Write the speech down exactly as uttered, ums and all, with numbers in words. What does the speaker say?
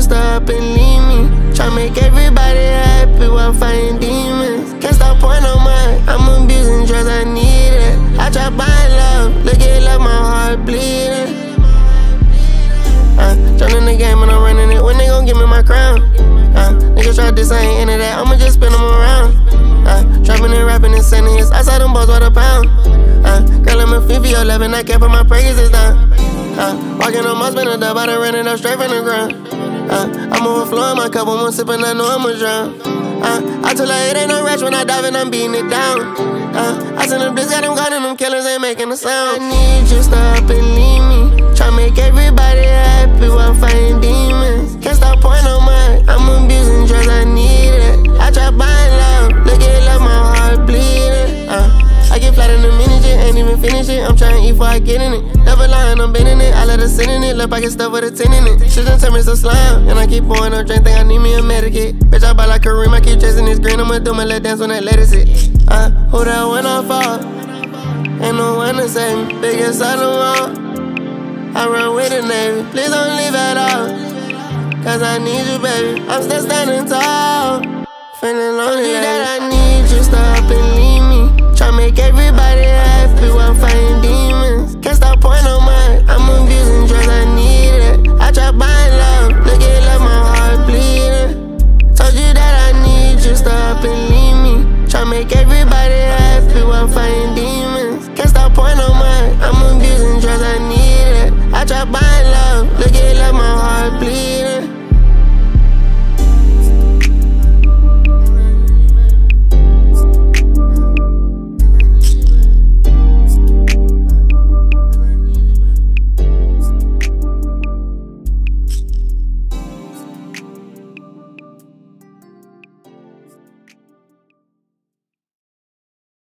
stop and leave me. Try make everybody happy while fighting demons. Can't stop pouring on mine, I'm abusing drugs, I need it. I try buying love, look at love, my heart bleeding. Uh, Joining the game and I'm running it, when they gon' give me my crown? Uh, niggas try this, I ain't into that, I'ma just spin them around. Uh, trapping and rapping and sending hits, I saw them balls what a pound. Uh, girl, I'm a fifty eleven, I can't put my praises down. Uh, walking on my spin a dub, I done ran it up straight from the ground. Uh, I'm overflowing my cup, I'm sipping, I know I'ma drown. Uh, I tell her it ain't no rush when I dive and I'm beating it down. Uh, I send them this, got them gone and them killers ain't making a sound. I need you, stop and leave me. Try make everybody happy while fighting demons. Can't stop pouring on mine, I'm abusing drugs, I need it. I try buying love, look at love, my heart bleeding. Uh, I get flat in the minute, ain't even finish it. I'm trying to eat before I get in it. Never lying, I'm bending it. I let her sit in it, look like it's stuff with a tin in it. Shit done turn me so slime, and I keep pouring up drink, think I need me a medicate. Bitch, I buy like Kareem, I keep chasing this green. I'ma do my let dance when that lettuce hit. Uh, who that when I fall? Ain't no one to save me. Biggest I don't want. I run with the Navy, please don't leave at all. Cause I need you, baby. I'm still standing tall. Feeling lonely that I need you, stop and leave me. Try make everybody happy while fighting demons. Can't stop pouring on mine, I'm abusing drugs, I need it. I try buying